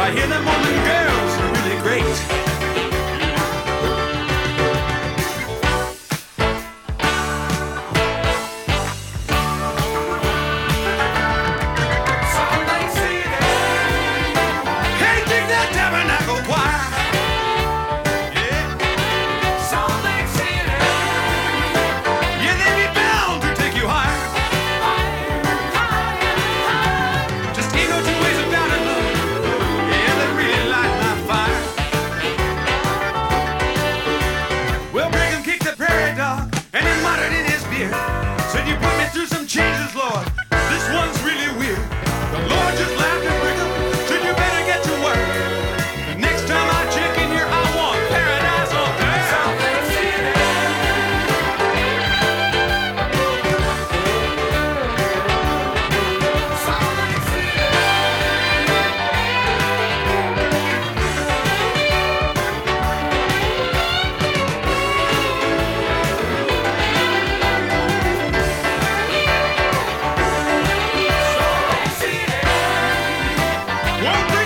I hear them women girls are really great. Said you put me through some changes, Lord. This one's really weird. The Lord just laughed at Brigham. Said you better get to work. The next time I check in here, I want paradise on earth. Salt Lake City. Salt Lake City. One